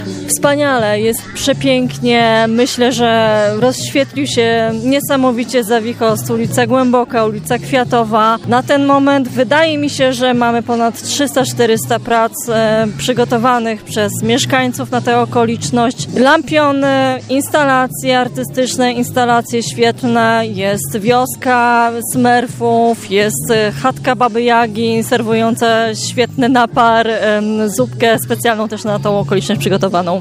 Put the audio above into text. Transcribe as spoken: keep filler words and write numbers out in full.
Wspaniale, jest przepięknie. Myślę, że rozświetlił się niesamowicie Zawichost, ulica Głęboka, ulica Kwiatowa. Na ten moment wydaje mi się, że mamy ponad trzysta czterysta prac e, przygotowanych przez mieszkańców na tę okoliczność. Lampiony, instalacje artystyczne, instalacje świetlne, jest wioska Smurfów, jest chatka Baby Jagi serwująca świetny napar, e, zupkę specjalną też na tą okoliczność przygotowaną.